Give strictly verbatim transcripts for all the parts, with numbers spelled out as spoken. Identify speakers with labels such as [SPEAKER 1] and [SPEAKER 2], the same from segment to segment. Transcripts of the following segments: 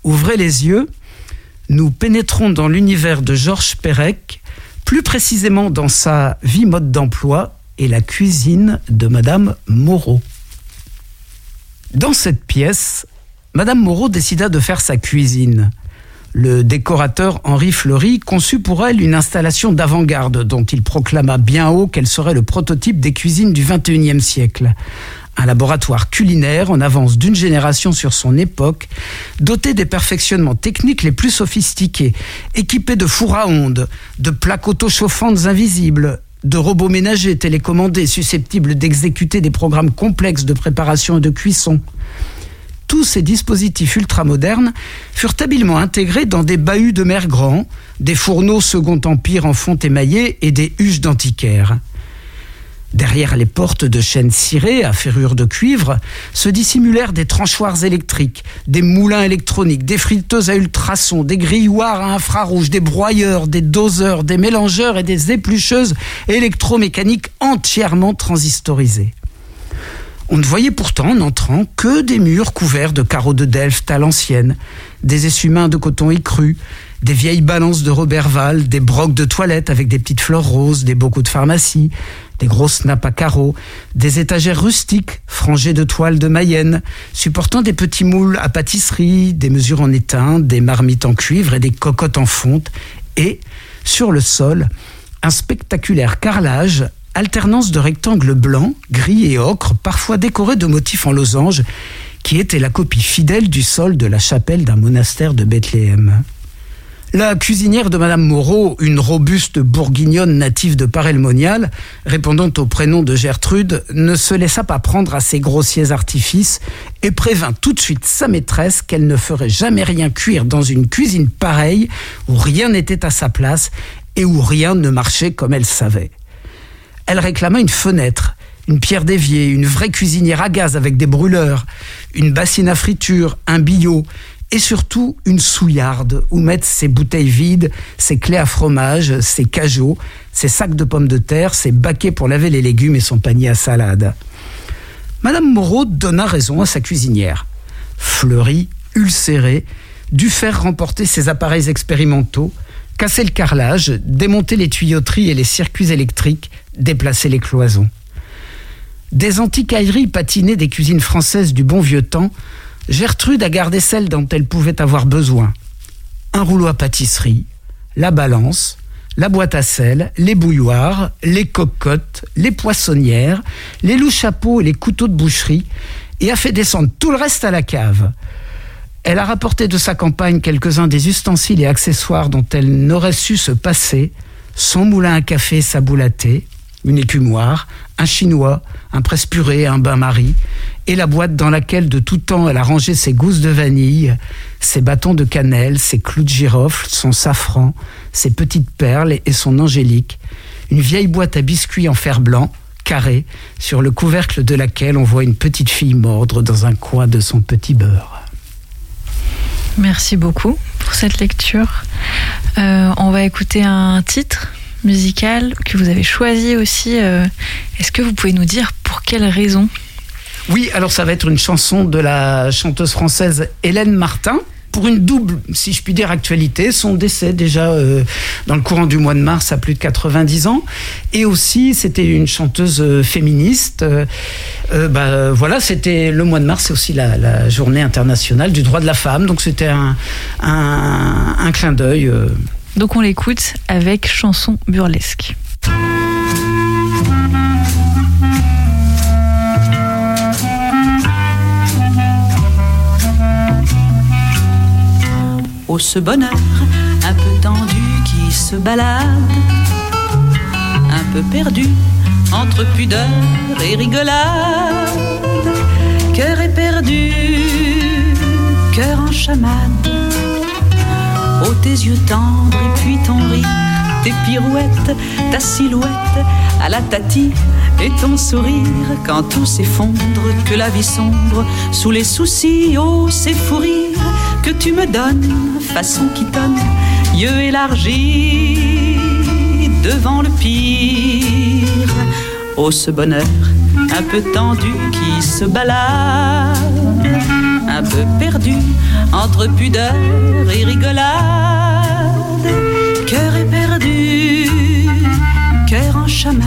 [SPEAKER 1] Ouvrez les yeux, nous pénétrons dans l'univers de Georges Perec, plus précisément dans sa vie mode d'emploi et la cuisine de Madame Moreau. Dans cette pièce, Madame Moreau décida de faire sa cuisine. Le décorateur Henri Fleury conçut pour elle une installation d'avant-garde dont il proclama bien haut qu'elle serait le prototype des cuisines du vingt et unième siècle. Un laboratoire culinaire en avance d'une génération sur son époque, doté des perfectionnements techniques les plus sophistiqués, équipé de fours à ondes, de plaques autochauffantes invisibles, de robots ménagers télécommandés susceptibles d'exécuter des programmes complexes de préparation et de cuisson. Tous ces dispositifs ultramodernes furent habilement intégrés dans des bahuts de mer grands, des fourneaux Second Empire en fonte émaillée et des huches d'antiquaire. Derrière les portes de chêne ciré à ferrure de cuivre se dissimulèrent des tranchoirs électriques, des moulins électroniques, des friteuses à ultrasons, des grilloirs à infrarouge, des broyeurs, des doseurs, des mélangeurs et des éplucheuses électromécaniques entièrement transistorisées. On ne voyait pourtant en entrant que des murs couverts de carreaux de Delft à l'ancienne, des essuie-mains de coton écru, des vieilles balances de Roberval, des brocs de toilette avec des petites fleurs roses, des bocaux de pharmacie, des grosses nappes à carreaux, des étagères rustiques frangées de toiles de Mayenne, supportant des petits moules à pâtisserie, des mesures en étain, des marmites en cuivre et des cocottes en fonte, et, sur le sol, un spectaculaire carrelage, alternance de rectangles blancs, gris et ocre, parfois décorés de motifs en losange, qui était la copie fidèle du sol de la chapelle d'un monastère de Bethléem. La cuisinière de Madame Moreau, une robuste bourguignonne native de Paray-le-Monial, répondant au prénom de Gertrude, ne se laissa pas prendre à ces grossiers artifices et prévint tout de suite sa maîtresse qu'elle ne ferait jamais rien cuire dans une cuisine pareille où rien n'était à sa place et où rien ne marchait comme elle savait. Elle réclama une fenêtre, une pierre d'évier, une vraie cuisinière à gaz avec des brûleurs, une bassine à friture, un billot, et surtout une souillarde où mettre ses bouteilles vides, ses clés à fromage, ses cajots, ses sacs de pommes de terre, ses baquets pour laver les légumes et son panier à salade. Madame Moreau donna raison à sa cuisinière. Fleury, ulcéré, dut faire remporter ses appareils expérimentaux, casser le carrelage, démonter les tuyauteries et les circuits électriques, déplacer les cloisons. Des antiquailleries patinées des cuisines françaises du bon vieux temps, Gertrude a gardé celles dont elle pouvait avoir besoin. Un rouleau à pâtisserie, la balance, la boîte à sel, les bouilloires, les cocottes, les poissonnières, les loups-chapeaux et les couteaux de boucherie, et a fait descendre tout le reste à la cave. Elle a rapporté de sa campagne quelques-uns des ustensiles et accessoires dont elle n'aurait su se passer, son moulin à café et sa boule à thé, une écumoire, un chinois, un presse-purée, un bain-marie, et la boîte dans laquelle de tout temps elle a rangé ses gousses de vanille, ses bâtons de cannelle, ses clous de girofle, son safran, ses petites perles et son angélique, une vieille boîte à biscuits en fer blanc, carrée, sur le couvercle de laquelle on voit une petite fille mordre dans un coin de son petit beurre.
[SPEAKER 2] Merci beaucoup pour cette lecture. Euh, on va écouter un titre musical que vous avez choisi aussi. Euh, est-ce que vous pouvez nous dire pour quelle raison ?
[SPEAKER 1] Oui, alors ça va être une chanson de la chanteuse française Hélène Martin, pour une double, si je puis dire, actualité. Son décès déjà euh, dans le courant du mois de mars à plus de quatre-vingt-dix ans. Et aussi, c'était une chanteuse euh, féministe. Euh, euh, bah, voilà, c'était le mois de mars, c'est aussi la, la journée internationale du droit de la femme. Donc c'était un, un, un clin d'œil. Euh.
[SPEAKER 2] Donc on l'écoute avec chanson burlesque.
[SPEAKER 3] Oh, ce bonheur un peu tendu qui se balade, un peu perdu entre pudeur et rigolade. Cœur éperdu, cœur en chamade. Oh, tes yeux tendres et puis ton rire, tes pirouettes, ta silhouette à la Tati et ton sourire quand tout s'effondre, que la vie sombre sous les soucis. Oh, ces fous rires que tu me donnes, façon qui tonne, yeux élargis devant le pire. Oh, ce bonheur un peu tendu qui se balade, un peu perdu entre pudeur et rigolade. Cœur éperdu, cœur en chamade.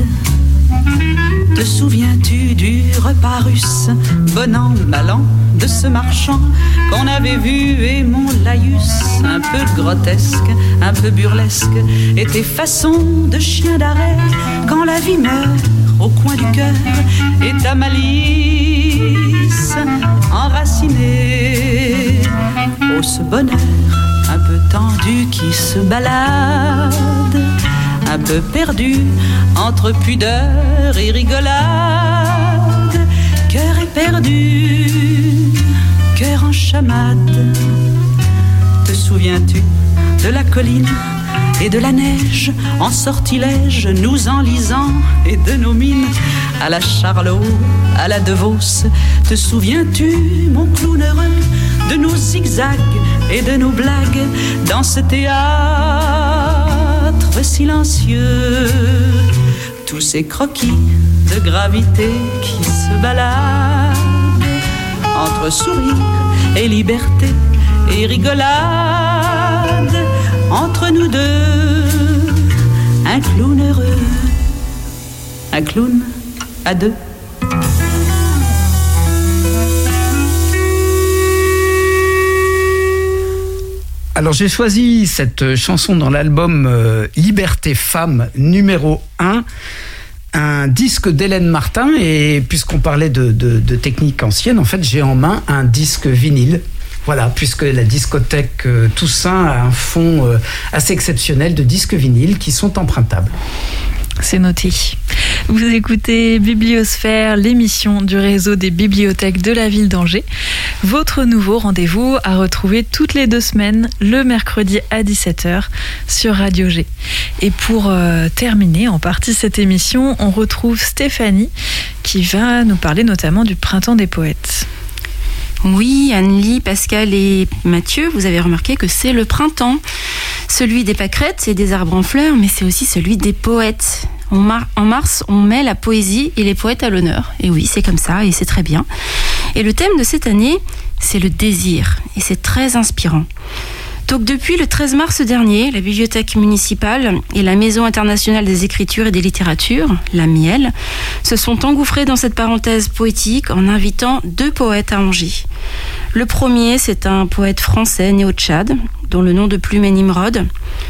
[SPEAKER 3] Te souviens-tu du repas russe, bon an, mal an, de ce marchand qu'on avait vu et mon laïus, un peu grotesque, un peu burlesque, et tes façons de chien d'arrêt quand la vie meurt au coin du cœur et ta malice enracinée. Oh, ce bonheur un peu tendu qui se balade, un peu perdu entre pudeur et rigolade. Cœur éperdu, cœur en chamade. Te souviens-tu de la colline et de la neige en sortilège, nous enlisant, et de nos mines à la Charlot, à la Devos? Te souviens-tu, mon clown heureux, de nos zigzags et de nos blagues dans ce théâtre silencieux? Tous ces croquis de gravité qui se baladent entre sourire et liberté et rigolade. Entre nous deux, un clown heureux, un clown à deux.
[SPEAKER 1] Alors j'ai choisi cette chanson dans l'album euh, Liberté Femme numéro un, un disque d'Hélène Martin, et puisqu'on parlait de, de, de technique ancienne, en fait j'ai en main un disque vinyle. Voilà, puisque la discothèque euh, Toussaint a un fonds euh, assez exceptionnel de disques vinyles qui sont empruntables.
[SPEAKER 2] C'est noté. Vous écoutez Bibliosphère, l'émission du réseau des bibliothèques de la ville d'Angers. Votre nouveau rendez-vous à retrouver toutes les deux semaines, le mercredi à dix-sept heures sur Radio G. Et pour euh, terminer en partie cette émission, on retrouve Stéphanie qui va nous parler notamment du Printemps des poètes.
[SPEAKER 4] Oui, Anne-Lie, Pascal et Mathieu, vous avez remarqué que c'est le printemps. Celui des pâquerettes et des arbres en fleurs, mais c'est aussi celui des poètes. En mars, on met la poésie et les poètes à l'honneur. Et oui, c'est comme ça, et c'est très bien. Et le thème de cette année, c'est le désir. Et c'est très inspirant. Donc depuis le treize mars dernier, la bibliothèque municipale et la Maison internationale des écritures et des littératures, la M I E L, se sont engouffrés dans cette parenthèse poétique en invitant deux poètes à Angers. Le premier, c'est un poète français né au Tchad, dont le nom de plume est Nimrod.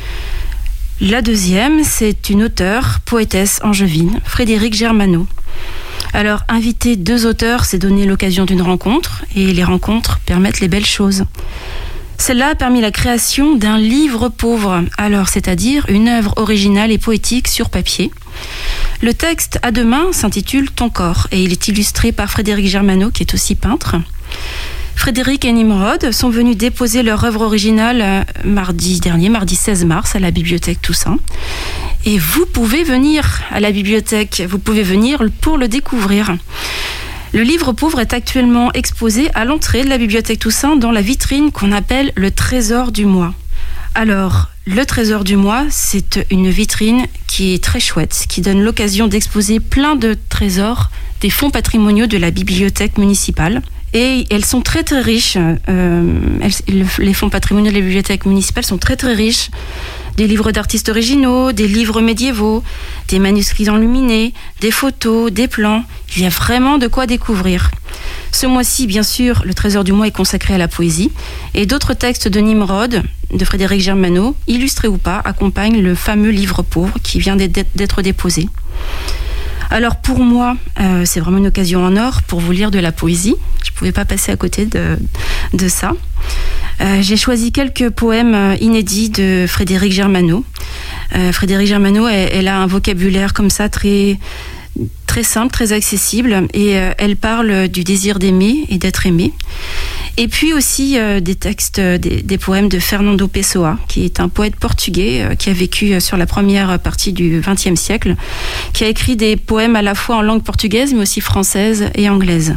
[SPEAKER 4] La deuxième, c'est une auteure, poétesse angevine, Frédérique Germano. Alors, inviter deux auteurs, c'est donner l'occasion d'une rencontre, et les rencontres permettent les belles choses. Celle-là a permis la création d'un livre pauvre, alors c'est-à-dire une œuvre originale et poétique sur papier. Le texte à deux mains s'intitule « Ton corps » et il est illustré par Frédérique Germano, qui est aussi peintre. Frédéric et Nimrod sont venus déposer leur œuvre originale mardi dernier, mardi seize mars, à la bibliothèque Toussaint. Et vous pouvez venir à la bibliothèque, vous pouvez venir pour le découvrir. Le livre pauvre est actuellement exposé à l'entrée de la bibliothèque Toussaint dans la vitrine qu'on appelle le trésor du mois. Alors, le trésor du mois, c'est une vitrine qui est très chouette, qui donne l'occasion d'exposer plein de trésors des fonds patrimoniaux de la bibliothèque municipale. Et elles sont très très riches. Euh, elles, les fonds patrimoniaux de la bibliothèque municipale sont très très riches. Des livres d'artistes originaux, des livres médiévaux, des manuscrits enluminés, des photos, des plans. Il y a vraiment de quoi découvrir. Ce mois-ci, bien sûr, le trésor du mois est consacré à la poésie. Et d'autres textes de Nimrod, de Frédéric Germano, illustrés ou pas, accompagnent le fameux livre pauvre qui vient d'être déposé. Alors pour moi, euh, c'est vraiment une occasion en or pour vous lire de la poésie. Je ne pouvais pas passer à côté de, de ça. Euh, j'ai choisi quelques poèmes inédits de Frédéric Germano. Euh, Frédéric Germano, elle, elle a un vocabulaire comme ça très, très simple, très accessible, et euh, elle parle du désir d'aimer et d'être aimé. Et puis aussi euh, des textes, des, des poèmes de Fernando Pessoa, qui est un poète portugais euh, qui a vécu euh, sur la première partie du vingtième siècle, qui a écrit des poèmes à la fois en langue portugaise, mais aussi française et anglaise.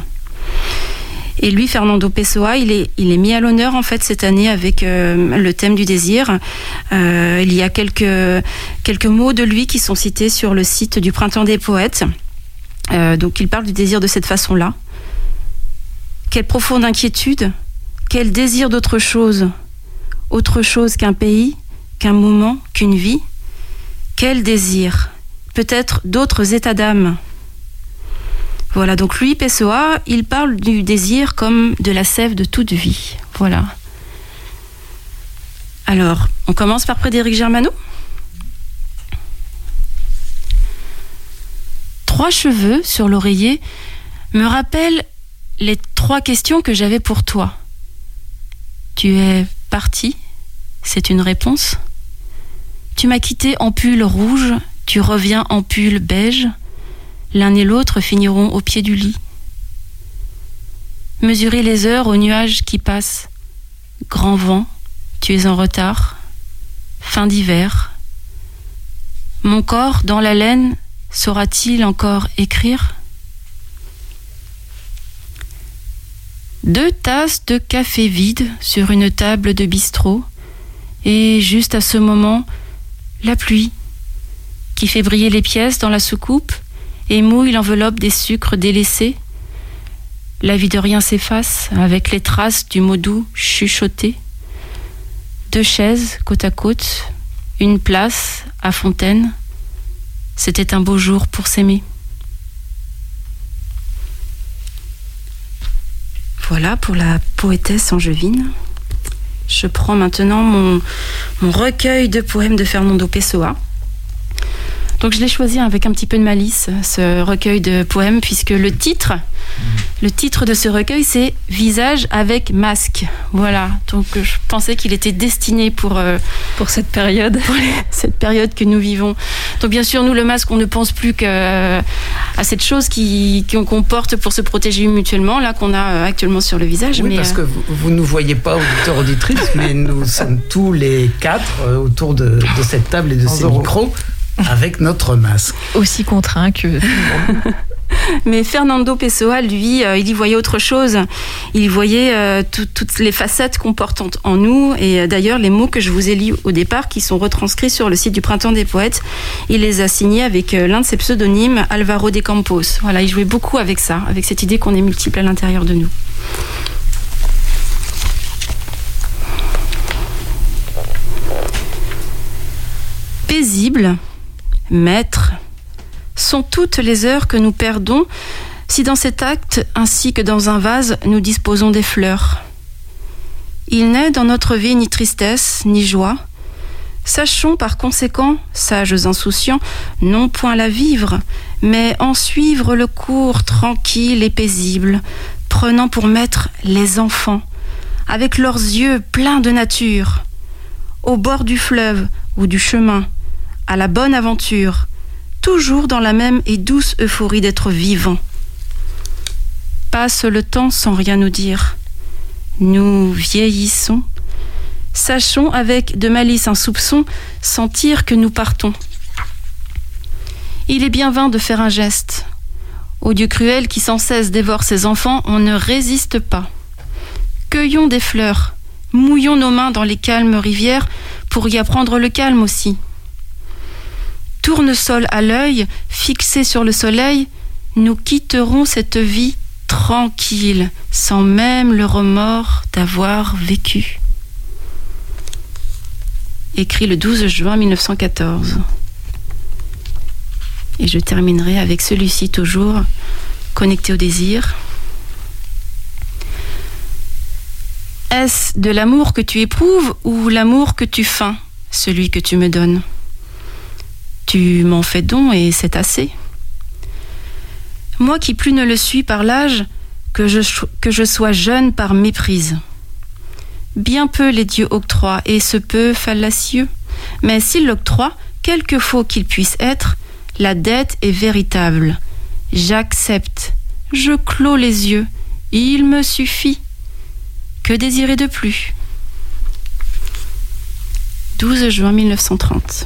[SPEAKER 4] Et lui, Fernando Pessoa, il est, il est mis à l'honneur en fait cette année avec euh, le thème du désir. Euh, il y a quelques, quelques mots de lui qui sont cités sur le site du Printemps des poètes. Euh, donc il parle du désir de cette façon-là. Quelle profonde inquiétude, quel désir d'autre chose, autre chose qu'un pays, qu'un moment, qu'une vie. Quel désir, peut-être d'autres états d'âme. Voilà, donc Louis Pessoa, il parle du désir comme de la sève de toute vie. Voilà. Alors, on commence par Frédéric Germano. Trois cheveux sur l'oreiller me rappellent les trois questions que j'avais pour toi. Tu es parti, c'est une réponse. Tu m'as quitté en pull rouge, tu reviens en pull beige. L'un et l'autre finiront au pied du lit. Mesurer les heures aux nuages qui passent. Grand vent, tu es en retard. Fin d'hiver. Mon corps, dans la laine, saura-t-il encore écrire ? Deux tasses de café vides sur une table de bistrot. Et juste à ce moment, la pluie qui fait briller les pièces dans la soucoupe et mouille l'enveloppe des sucres délaissés. La vie de rien s'efface avec les traces du mot doux chuchoté. Deux chaises côte à côte, une place à Fontaine. C'était un beau jour pour s'aimer. Voilà pour la poétesse angevine. Je prends maintenant mon, mon recueil de poèmes de Fernando Pessoa. Donc je l'ai choisi avec un petit peu de malice, ce recueil de poèmes, puisque le titre, le titre de ce recueil, c'est « Visage avec masque ». Voilà, donc je pensais qu'il était destiné pour, euh,
[SPEAKER 2] pour cette période.
[SPEAKER 4] Pour les, cette période que nous vivons. Donc bien sûr, nous, le masque, on ne pense plus qu'à à cette chose qui, qu'on porte pour se protéger mutuellement, là, qu'on a actuellement sur le visage.
[SPEAKER 1] Oui,
[SPEAKER 4] mais,
[SPEAKER 1] parce
[SPEAKER 4] euh...
[SPEAKER 1] que vous, vous ne nous voyez pas, auditeurs, auditrices, mais nous sommes tous les quatre euh, autour de, de cette table et de ces micros. Avec notre masque.
[SPEAKER 2] Aussi contraint que...
[SPEAKER 4] Mais Fernando Pessoa, lui, euh, il y voyait autre chose. Il y voyait euh, tout, toutes les facettes qu'on porte en, en nous. Et euh, d'ailleurs, les mots que je vous ai lus au départ, qui sont retranscrits sur le site du Printemps des Poètes, il les a signés avec euh, l'un de ses pseudonymes, Alvaro de Campos. Voilà, il jouait beaucoup avec ça, avec cette idée qu'on est multiple à l'intérieur de nous. Paisible, maître, sont toutes les heures que nous perdons si dans cet acte, ainsi que dans un vase, nous disposons des fleurs. Il n'est dans notre vie ni tristesse, ni joie. Sachons par conséquent, sages insouciants, non point la vivre, mais en suivre le cours tranquille et paisible, prenant pour maître les enfants, avec leurs yeux pleins de nature, au bord du fleuve ou du chemin, à la bonne aventure, toujours dans la même et douce euphorie d'être vivant. Passe le temps sans rien nous dire. Nous vieillissons. Sachons avec de malice un soupçon sentir que nous partons. Il est bien vain de faire un geste. Au Dieu cruel qui sans cesse dévore ses enfants, on ne résiste pas. Cueillons des fleurs, mouillons nos mains dans les calmes rivières pour y apprendre le calme aussi. Tournesol à l'œil, fixé sur le soleil, nous quitterons cette vie tranquille, sans même le remords d'avoir vécu. Écrit le douze juin mille neuf cent quatorze. Et je terminerai avec celui-ci toujours, connecté au désir. Est-ce de l'amour que tu éprouves ou l'amour que tu feins, celui que tu me donnes ? Tu m'en fais don et c'est assez. Moi qui plus ne le suis par l'âge, que je, que je sois jeune par méprise. Bien peu les dieux octroient, et ce peu fallacieux. Mais s'ils l'octroient, quelque faux qu'il puisse être, la dette est véritable. J'accepte, je clos les yeux, il me suffit. Que désirer de plus ? douze juin mille neuf cent trente.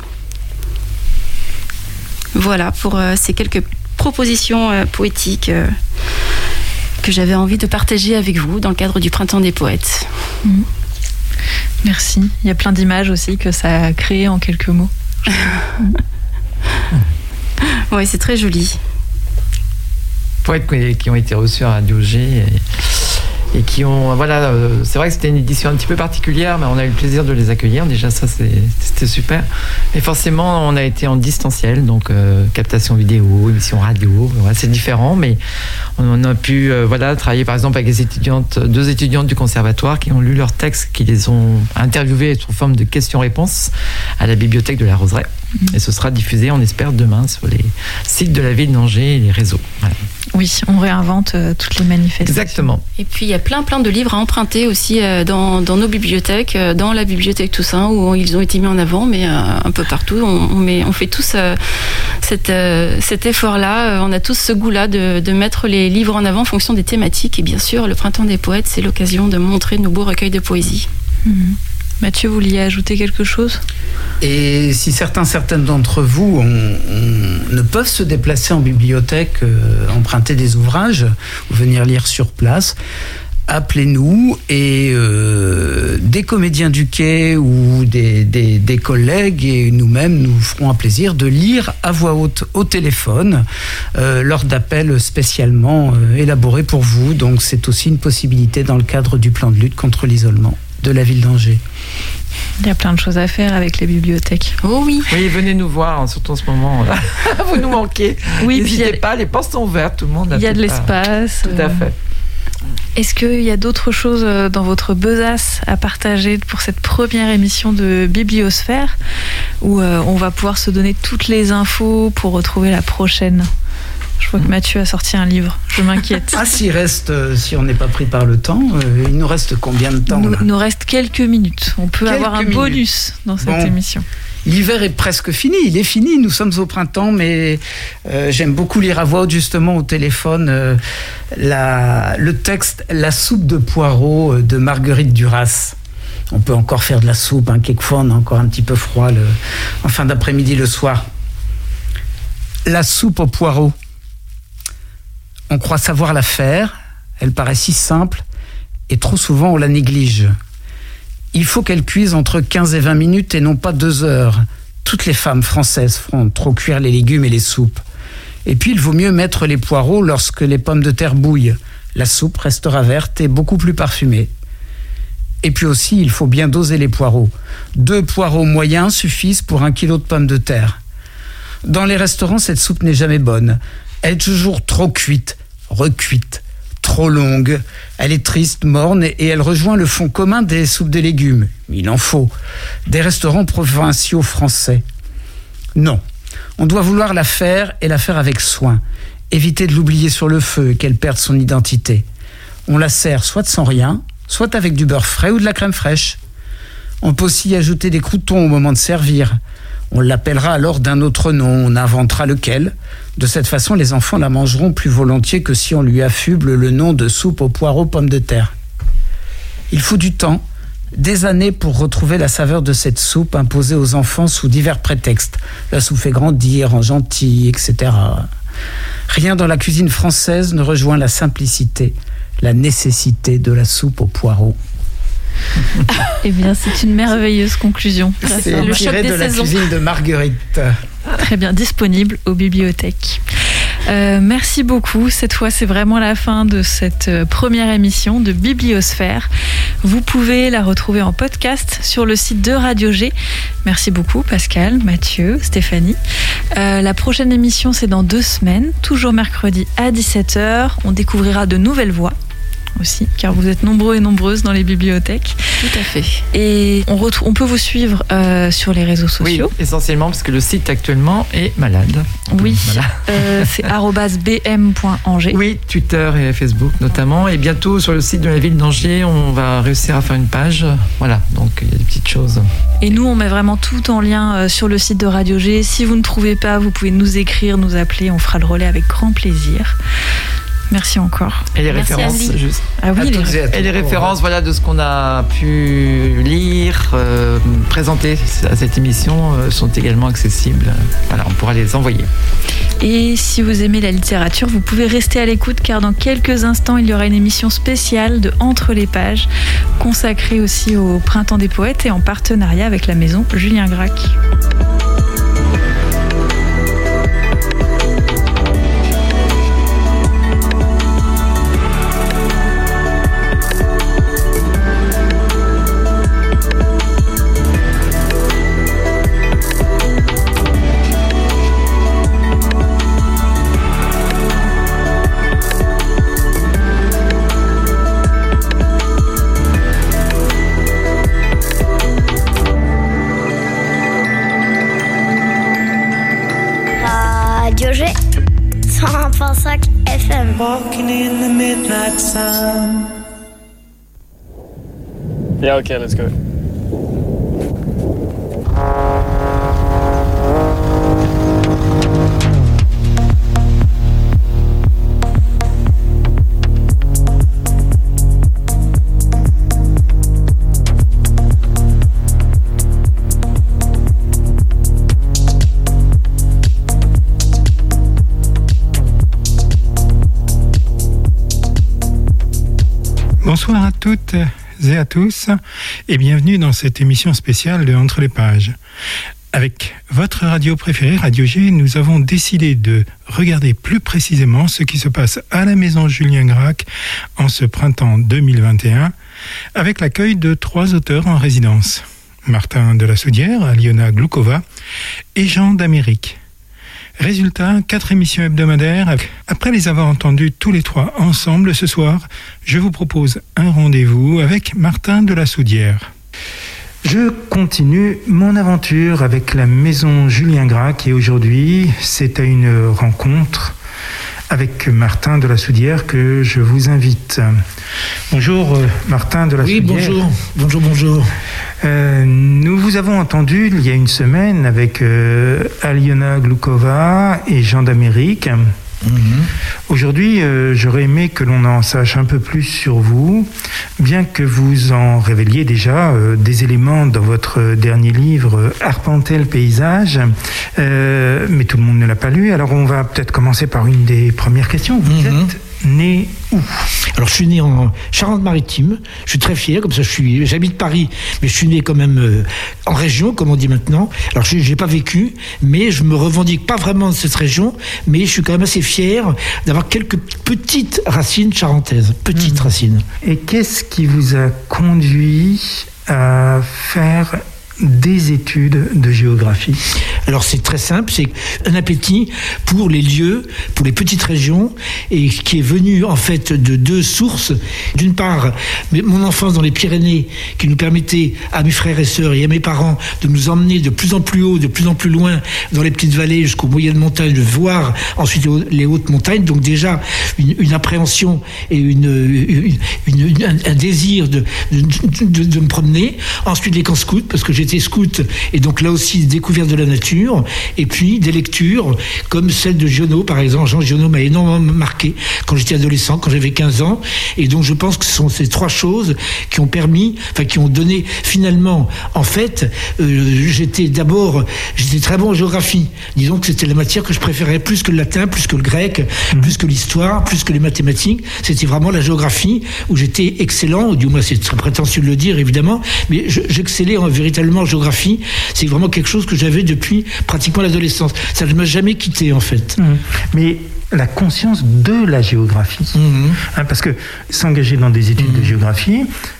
[SPEAKER 4] Voilà pour euh, ces quelques propositions euh, poétiques euh, que j'avais envie de partager avec vous dans le cadre du Printemps des Poètes.
[SPEAKER 2] Mmh. Merci. Il y a plein d'images aussi que ça a créé en quelques mots.
[SPEAKER 4] Oui, c'est très joli.
[SPEAKER 5] Poètes qui ont été reçus à Radio G. Et, et qui ont, voilà, euh, c'est vrai que c'était une édition un petit peu particulière, mais on a eu le plaisir de les accueillir. Déjà, ça, c'est, c'était super. Et forcément, on a été en distanciel, donc euh, captation vidéo, émission radio. Voilà, c'est différent, mais on a pu, euh, voilà, travailler par exemple avec les étudiantes, deux étudiantes du conservatoire qui ont lu leurs textes, qui les ont interviewés sous forme de questions-réponses à la bibliothèque de la Roseraie. Mmh. Et ce sera diffusé, on espère, demain sur les sites de la ville d'Angers et les réseaux. Voilà.
[SPEAKER 2] Oui, on réinvente euh, toutes les manifestations.
[SPEAKER 5] Exactement.
[SPEAKER 4] Et puis il y a plein plein de livres à emprunter aussi euh, dans, dans nos bibliothèques, euh, dans la bibliothèque Toussaint où ils ont été mis en avant, mais euh, un peu partout. On, on, met, on fait tous euh, cette, euh, cet effort-là. On a tous ce goût-là de, de mettre les livres en avant en fonction des thématiques. Et bien sûr, le Printemps des poètes, c'est l'occasion de montrer nos beaux recueils de poésie.
[SPEAKER 2] Mmh. Mathieu, vous vouliez ajouter quelque chose ?
[SPEAKER 1] Et si certains, certaines d'entre vous ont, ont, ne peuvent se déplacer en bibliothèque, euh, emprunter des ouvrages ou venir lire sur place, appelez-nous et euh, des comédiens du quai ou des, des, des collègues et nous-mêmes nous ferons un plaisir de lire à voix haute au téléphone euh, lors d'appels spécialement euh, élaborés pour vous. Donc c'est aussi une possibilité dans le cadre du plan de lutte contre l'isolement de la ville d'Angers.
[SPEAKER 2] Il y a plein de choses à faire avec les bibliothèques.
[SPEAKER 4] Oh oui.
[SPEAKER 5] Oui, venez nous voir, hein, surtout en ce moment. Vous nous manquez.
[SPEAKER 2] Oui,
[SPEAKER 5] n'hésitez
[SPEAKER 2] puis
[SPEAKER 5] pas, a... les portes sont ouvertes, tout le monde.
[SPEAKER 2] Il y a de l'espace.
[SPEAKER 5] Tout à fait.
[SPEAKER 2] Est-ce qu'il y a d'autres choses dans votre besace à partager pour cette première émission de Bibliosphère où on va pouvoir se donner toutes les infos pour retrouver la prochaine ? Je vois que Mathieu a sorti un livre, je m'inquiète.
[SPEAKER 1] Ah, s'il reste, euh, si on n'est pas pris par le temps, euh, il nous reste combien de temps ?
[SPEAKER 2] Il nous reste quelques minutes. On peut quelques avoir un minutes. bonus dans cette bon. émission.
[SPEAKER 1] L'hiver est presque fini, il est fini, nous sommes au printemps, mais euh, j'aime beaucoup lire à voix haute justement au téléphone euh, la, le texte « La soupe de poireaux » de Marguerite Duras. On peut encore faire de la soupe, hein, quelquefois on a encore un petit peu froid le, en fin d'après-midi, le soir. La soupe aux poireaux. On croit savoir la faire, elle paraît si simple, et trop souvent on la néglige. Il faut qu'elle cuise entre quinze et vingt minutes et non pas deux heures. Toutes les femmes françaises feront trop cuire les légumes et les soupes. Et puis il vaut mieux mettre les poireaux lorsque les pommes de terre bouillent. La soupe restera verte et beaucoup plus parfumée. Et puis aussi, il faut bien doser les poireaux. Deux poireaux moyens suffisent pour un kilo de pommes de terre. Dans les restaurants, cette soupe n'est jamais bonne. Elle est toujours trop cuite, recuite, trop longue. Elle est triste, morne et elle rejoint le fond commun des soupes de légumes. Il en faut. Des restaurants provinciaux français. Non. On doit vouloir la faire et la faire avec soin. Éviter de l'oublier sur le feu et qu'elle perde son identité. On la sert soit sans rien, soit avec du beurre frais ou de la crème fraîche. On peut aussi y ajouter des croûtons au moment de servir. On l'appellera alors d'un autre nom, on inventera lequel. De cette façon, les enfants la mangeront plus volontiers que si on lui affuble le nom de soupe aux poireaux pommes de terre. Il faut du temps, des années pour retrouver la saveur de cette soupe imposée aux enfants sous divers prétextes. La soupe fait grandir, en gentil, et cetera. Rien dans la cuisine française ne rejoint la simplicité, la nécessité de la soupe aux poireaux.
[SPEAKER 2] Eh bien, c'est une merveilleuse conclusion.
[SPEAKER 1] C'est le choc des de la saisons. Cuisine de Marguerite.
[SPEAKER 2] Très bien, disponible aux bibliothèques. Euh, merci beaucoup. Cette fois, c'est vraiment la fin de cette première émission de Bibliosphère. Vous pouvez la retrouver en podcast sur le site de Radio G. Merci beaucoup, Pascal, Mathieu, Stéphanie. Euh, la prochaine émission, c'est dans deux semaines, toujours mercredi à dix-sept heures. On découvrira de nouvelles voix aussi, car vous êtes nombreux et nombreuses dans les bibliothèques.
[SPEAKER 4] Tout à fait.
[SPEAKER 2] Et on, retrouve, on peut vous suivre euh, sur les réseaux sociaux.
[SPEAKER 5] Oui, essentiellement parce que le site actuellement est malade.
[SPEAKER 2] Oui, voilà. euh, c'est arobase b m point angers.
[SPEAKER 5] Oui, Twitter et Facebook notamment. Et bientôt sur le site de la ville d'Angers, on va réussir à faire une page. Voilà, donc il y a des petites choses.
[SPEAKER 2] Et nous, on met vraiment tout en lien euh, sur le site de Radio G. Si vous ne trouvez pas, vous pouvez nous écrire, nous appeler. On fera le relais avec grand plaisir. Merci encore.
[SPEAKER 5] Et les
[SPEAKER 4] Merci
[SPEAKER 5] références, juste.
[SPEAKER 2] Ah oui, les...
[SPEAKER 5] Et, et les références, voilà, de ce qu'on a pu lire, euh, présenter à cette émission, euh, sont également accessibles. Voilà, on pourra les envoyer.
[SPEAKER 2] Et si vous aimez la littérature, vous pouvez rester à l'écoute, car dans quelques instants, il y aura une émission spéciale de Entre les pages, consacrée aussi au Printemps des poètes et en partenariat avec la maison Julien Gracq.
[SPEAKER 6] walking in the midnight sun.
[SPEAKER 7] Yeah, okay, let's go.
[SPEAKER 8] Bonsoir à toutes et à tous et bienvenue dans cette émission spéciale de Entre les pages. Avec votre radio préférée, Radio G, nous avons décidé de regarder plus précisément ce qui se passe à la maison Julien Gracq en ce printemps deux mille vingt et un avec l'accueil de trois auteurs en résidence. Martin de la Soudière, Aliona Gloukova et Jean d'Amérique. Résultat, quatre émissions hebdomadaires. Après les avoir entendues tous les trois ensemble ce soir, je vous propose un rendez-vous avec Martin de la Soudière. Je continue mon aventure avec la maison Julien Gracq et aujourd'hui, c'est à une rencontre avec Martin de la Soudière que je vous invite. Bonjour Martin de la
[SPEAKER 9] oui,
[SPEAKER 8] Soudière.
[SPEAKER 9] Oui, bonjour, bonjour, bonjour.
[SPEAKER 8] Euh, nous vous avons entendu il y a une semaine avec euh, Aliona Gloukova et Jean d'Amérique. Mm-hmm. Aujourd'hui, euh, j'aurais aimé que l'on en sache un peu plus sur vous, bien que vous en révéliez déjà euh, des éléments dans votre dernier livre « Arpenter le paysage euh, », mais tout le monde ne l'a pas lu. Alors on va peut-être commencer par une des premières questions. Vous mm-hmm. êtes né où ?
[SPEAKER 9] Alors je suis né en Charente-Maritime, je suis très fier, comme ça je suis, j'habite Paris, mais je suis né quand même euh, en région, comme on dit maintenant. Alors je n'ai pas vécu, mais je me revendique pas vraiment de cette région, mais je suis quand même assez fier d'avoir quelques petites racines charentaises, petites mmh. racines.
[SPEAKER 8] Et qu'est-ce qui vous a conduit à faire des études de géographie?
[SPEAKER 9] Alors c'est très simple, c'est un appétit pour les lieux, pour les petites régions, et qui est venu en fait de deux sources. D'une part, mon enfance dans les Pyrénées, qui nous permettait à mes frères et sœurs et à mes parents de nous emmener de plus en plus haut, de plus en plus loin dans les petites vallées jusqu'aux moyennes montagnes, de voir ensuite les hautes montagnes. Donc déjà une, une appréhension et une, une, une, une, un, un désir de, de, de, de me promener. Ensuite les camps scouts, parce que j'ai été scout et donc là aussi découverte de la nature, et puis des lectures comme celle de Giono par exemple. Jean Giono m'a énormément marqué quand j'étais adolescent, quand j'avais quinze ans, et donc je pense que ce sont ces trois choses qui ont permis, enfin qui ont donné finalement, en fait euh, j'étais d'abord j'étais très bon en géographie, disons que c'était la matière que je préférais plus que le latin, plus que le grec, mmh. plus que l'histoire, plus que les mathématiques. C'était vraiment la géographie où j'étais excellent, ou du moins c'est très prétentieux de le dire évidemment, mais je, j'excellais en, véritablement en géographie. C'est vraiment quelque chose que j'avais depuis pratiquement l'adolescence. Ça ne m'a jamais quitté en fait.
[SPEAKER 8] Mmh. Mais la conscience de la géographie, mmh. hein, parce que s'engager dans des études mmh. de géographie,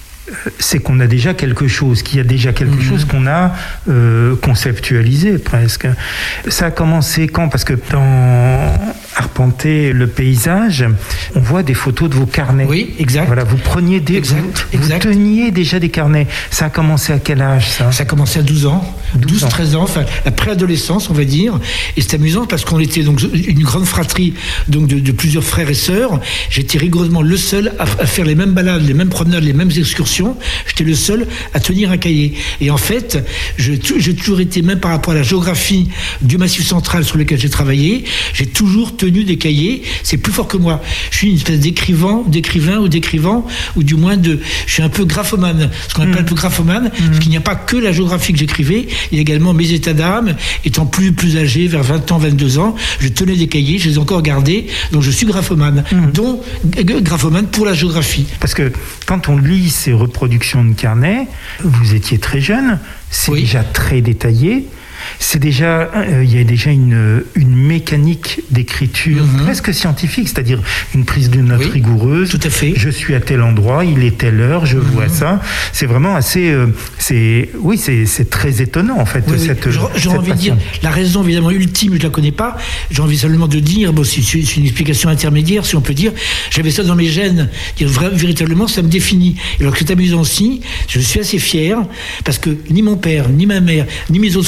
[SPEAKER 8] c'est qu'on a déjà quelque chose, qu'il y a déjà quelque mmh. chose qu'on a euh, conceptualisé presque. Ça a commencé quand ? Parce que dans Arpenter le paysage, on voit des photos de vos carnets.
[SPEAKER 9] Oui, exact.
[SPEAKER 8] Voilà, vous preniez des,
[SPEAKER 9] exact,
[SPEAKER 8] vous,
[SPEAKER 9] exact.
[SPEAKER 8] vous teniez déjà des carnets. Ça a commencé à quel âge ça ?
[SPEAKER 9] Ça a commencé à douze ans, douze treize ans, enfin la préadolescence on va dire. Et c'est amusant parce qu'on était donc une grande fratrie donc de, de plusieurs frères et sœurs. J'étais rigoureusement le seul à, à faire les mêmes balades, les mêmes promenades, les mêmes excursions. J'étais le seul à tenir un cahier. Et en fait, je, j'ai toujours été, même par rapport à la géographie du Massif central sur lequel j'ai travaillé, j'ai toujours tenu des cahiers. C'est plus fort que moi. Je suis une espèce d'écrivain, d'écrivain ou d'écrivant, ou du moins de, je suis un peu graphomane. Ce qu'on appelle mmh. un peu graphomane, mmh. parce qu'il n'y a pas que la géographie que j'écrivais, il y a également mes états d'âme. Étant plus, plus âgé, vers vingt ans, vingt-deux ans, je tenais des cahiers, je les ai encore gardés, donc je suis graphomane. Mmh. Donc, graphomane pour la géographie.
[SPEAKER 8] Parce que quand on lit ces reproductions de carnets, vous étiez très jeune, c'est oui. déjà très détaillé. C'est déjà, euh, il y a déjà une, une mécanique d'écriture mm-hmm. presque scientifique, c'est-à-dire une prise de notes oui, rigoureuse.
[SPEAKER 9] Tout à fait.
[SPEAKER 8] Je suis à tel endroit, il est telle heure, je mm-hmm. vois ça. C'est vraiment assez, euh, c'est, oui, c'est, c'est très étonnant en fait.
[SPEAKER 9] Oui,
[SPEAKER 8] cette,
[SPEAKER 9] oui. J'ai
[SPEAKER 8] cette
[SPEAKER 9] envie de dire la raison évidemment ultime, je la connais pas. J'ai envie seulement de dire, bon, c'est, c'est une explication intermédiaire, si on peut dire. J'avais ça dans mes gènes. Dire vrai, véritablement, ça me définit. Et alors que c'est amusant aussi, je suis assez fier parce que ni mon père, ni ma mère, ni mes autres frères et sœurs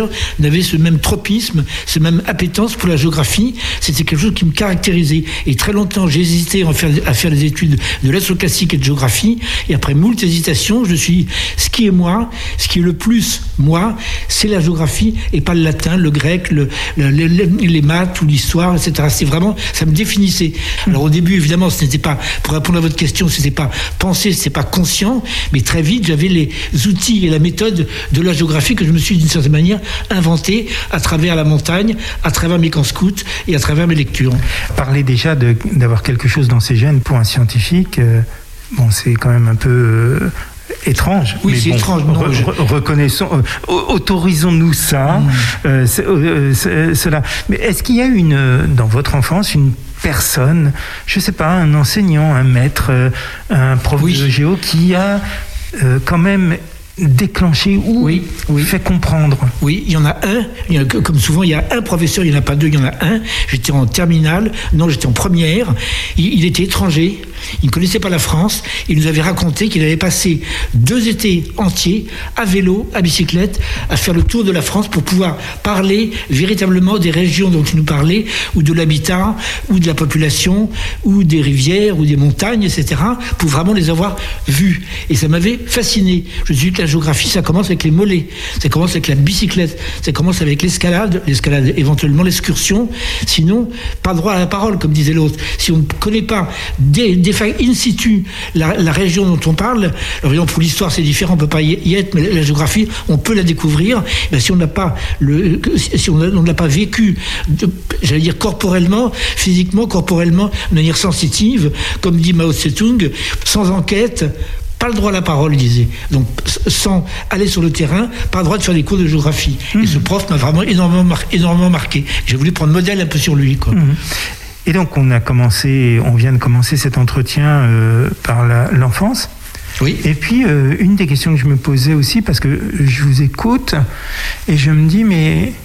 [SPEAKER 9] professeurs n'avaient ce même tropisme, ce même appétence pour la géographie. C'était quelque chose qui me caractérisait. Et très longtemps, j'ai hésité à faire, à faire des études de lettres classiques et de géographie. Et après moult hésitations, je me suis dit, ce qui est moi, ce qui est le plus moi, c'est la géographie et pas le latin, le grec, le, le, le, les maths ou l'histoire, et cetera. C'est vraiment, ça me définissait. Alors au début, évidemment, ce n'était pas, pour répondre à votre question, ce n'était pas pensé, ce n'était pas conscient, mais très vite, j'avais les outils et la méthode de la géographie que je me suis d'une certaine manière inventé à travers la montagne, à travers mes camps scouts et à travers mes lectures.
[SPEAKER 8] Parler déjà de, d'avoir quelque chose dans ses gènes pour un scientifique, euh, bon, c'est quand même un peu euh, étrange.
[SPEAKER 9] Oui,
[SPEAKER 8] mais
[SPEAKER 9] c'est
[SPEAKER 8] bon,
[SPEAKER 9] étrange. Non,
[SPEAKER 8] re,
[SPEAKER 9] je...
[SPEAKER 8] Reconnaissons, euh, autorisons-nous ça, mmh. euh, c'est, euh, c'est, cela. Mais est-ce qu'il y a une, dans votre enfance, une personne, je sais pas, un enseignant, un maître, euh, un prof oui. de géo qui a euh, quand même déclenché ou
[SPEAKER 9] oui, oui.
[SPEAKER 8] fait comprendre?
[SPEAKER 9] Oui, il y en a un. Il y en a, comme souvent, il y a un professeur, il n'y en a pas deux, il y en a un. J'étais en terminale, non, j'étais en première. Il, il était étranger, il ne connaissait pas la France. Il nous avait raconté qu'il avait passé deux étés entiers à vélo, à bicyclette, à faire le tour de la France pour pouvoir parler véritablement des régions dont il nous parlait, ou de l'habitat, ou de la population, ou des rivières, ou des montagnes, et cetera, pour vraiment les avoir vues. Et ça m'avait fasciné. Je me suis dit que la géographie, ça commence avec les mollets, ça commence avec la bicyclette, ça commence avec l'escalade, l'escalade éventuellement l'excursion, sinon pas droit à la parole, comme disait l'autre. Si on ne connaît pas des, des in situ la, la région dont on parle, alors pour l'histoire c'est différent, on ne peut pas y être, mais la géographie, on peut la découvrir. Ben, si on n'a pas le, si on ne l'a pas vécu, de, j'allais dire corporellement, physiquement, corporellement, de manière sensitive, comme dit Mao Tse-tung, sans enquête, pas le droit à la parole, il disait. Donc, sans aller sur le terrain, pas le droit de faire des cours de géographie. Mmh. Et ce prof m'a vraiment énormément, mar- énormément marqué. J'ai voulu prendre modèle un peu sur lui, quoi.
[SPEAKER 8] Mmh. Et donc, on a commencé, on vient de commencer cet entretien euh, par la, l'enfance.
[SPEAKER 9] Oui.
[SPEAKER 8] Et puis, euh, une des questions que je me posais aussi, parce que je vous écoute, et je me dis, mais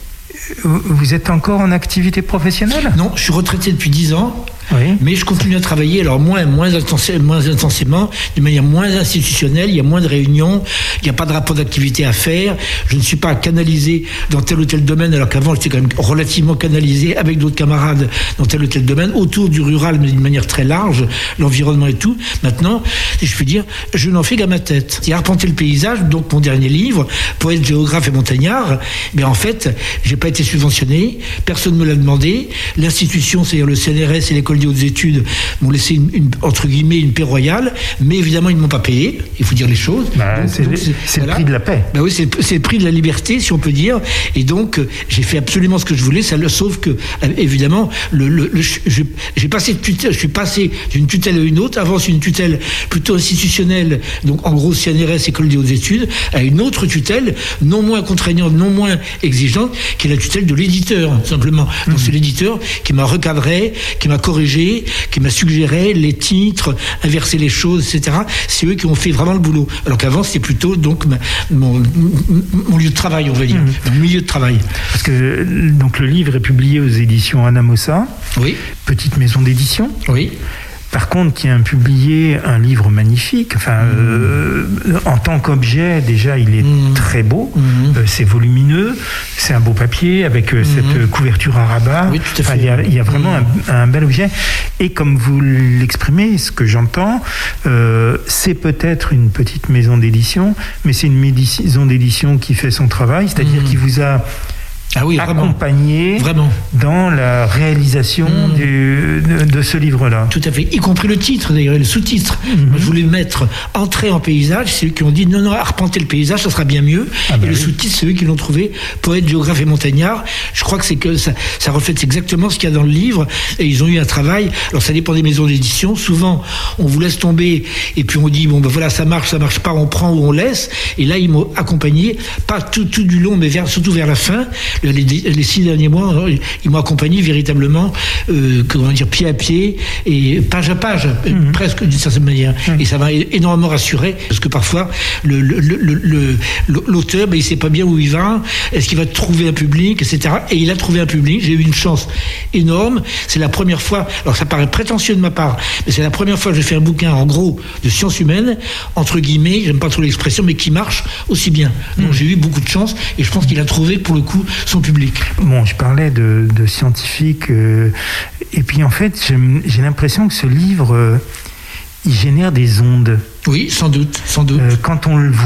[SPEAKER 8] vous êtes encore en activité professionnelle ?
[SPEAKER 9] Non, je suis retraité depuis dix ans.
[SPEAKER 8] Oui.
[SPEAKER 9] Mais je continue à travailler, alors moins, moins, intensi- moins intensément, de manière moins institutionnelle. Il y a moins de réunions, il n'y a pas de rapport d'activité à faire. Je ne suis pas canalisé dans tel ou tel domaine, alors qu'avant j'étais quand même relativement canalisé avec d'autres camarades dans tel ou tel domaine, autour du rural, mais d'une manière très large, l'environnement et tout. Maintenant, si je puis dire, je n'en fais qu'à ma tête. C'est arpenter le paysage, donc mon dernier livre, Poète, géographe et montagnard. Mais en fait, j'ai pas été subventionné, personne ne me l'a demandé. L'institution, c'est-à-dire le C N R S et l'école des hautes études m'ont laissé une, une, entre guillemets une paix royale, mais évidemment ils ne m'ont pas payé, il faut dire les choses.
[SPEAKER 8] Bah, donc, c'est donc, c'est, c'est voilà. Le prix de la paix.
[SPEAKER 9] Bah oui, c'est, c'est le prix de la liberté, si on peut dire. Et donc j'ai fait absolument ce que je voulais, ça, sauf que évidemment le, le, le, je, j'ai passé de tutelle, je suis passé d'une tutelle à une autre. Avant c'est une tutelle plutôt institutionnelle, donc en gros C N R S, école des hautes études, à une autre tutelle non moins contraignante, non moins exigeante, qui est la tutelle de l'éditeur, simplement. Donc mmh. c'est l'éditeur qui m'a recadré, qui m'a corrigé, qui m'a suggéré les titres, inverser les choses, et cetera. C'est eux qui ont fait vraiment le boulot. Alors qu'avant, c'était plutôt donc ma, mon, mon lieu de travail, on va dire, mmh. mon milieu de travail.
[SPEAKER 8] Parce que donc le livre est publié aux éditions Anamosa.
[SPEAKER 9] Oui.
[SPEAKER 8] Petite maison d'édition.
[SPEAKER 9] Oui.
[SPEAKER 8] Par contre, qui a publié un livre magnifique. Enfin, mmh. euh, en tant qu'objet, déjà, il est mmh. très beau. Mmh. Euh, c'est volumineux. C'est un beau papier avec euh, mmh. cette couverture à rabat.
[SPEAKER 9] Oui, tout à fait.
[SPEAKER 8] Enfin, il y a, il y a vraiment mmh. un, un bel objet. Et comme vous l'exprimez, ce que j'entends, euh, c'est peut-être une petite maison d'édition, mais c'est une maison d'édition qui fait son travail, c'est-à-dire mmh. qui vous a
[SPEAKER 9] Ah oui,
[SPEAKER 8] accompagné
[SPEAKER 9] vraiment.
[SPEAKER 8] dans la réalisation mmh. du, de, de ce livre-là.
[SPEAKER 9] Tout à fait, y compris le titre d'ailleurs, et le sous-titre. Mmh. Moi, je voulais mettre Entrée en paysage, c'est eux qui ont dit non, non, arpenter le paysage, ça sera bien mieux. Ah bah et oui. le sous-titre, c'est eux qui l'ont trouvé, Poète, géographe et montagnard. Je crois que c'est que ça, ça reflète exactement ce qu'il y a dans le livre, et ils ont eu un travail. Alors ça dépend des maisons d'édition. Souvent, on vous laisse tomber, et puis on dit bon ben voilà, ça marche, ça marche pas, on prend ou on laisse. Et là, ils m'ont accompagné, pas tout, tout du long, mais vers, surtout vers la fin. les, les six derniers mois, ils m'ont accompagné véritablement, euh, comment dire, pied à pied et page à page, mmh. presque d'une certaine manière. Mmh. Et ça m'a énormément rassuré, parce que parfois, le, le, le, le, l'auteur, ben, il ne sait pas bien où il va, est-ce qu'il va trouver un public, et cetera. Et il a trouvé un public. J'ai eu une chance énorme. C'est la première fois, alors ça paraît prétentieux de ma part, mais c'est la première fois que je fais un bouquin, en gros, de sciences humaines, entre guillemets, j'aime pas trop l'expression, mais qui marche aussi bien. Donc mmh. j'ai eu beaucoup de chance, et je pense qu'il a trouvé, pour le coup, son public.
[SPEAKER 8] Bon, je parlais de, de scientifiques, euh, et puis en fait, j'ai, j'ai l'impression que ce livre, euh, il génère des ondes.
[SPEAKER 9] Oui, sans doute, sans doute.
[SPEAKER 8] Euh, quand on le voit,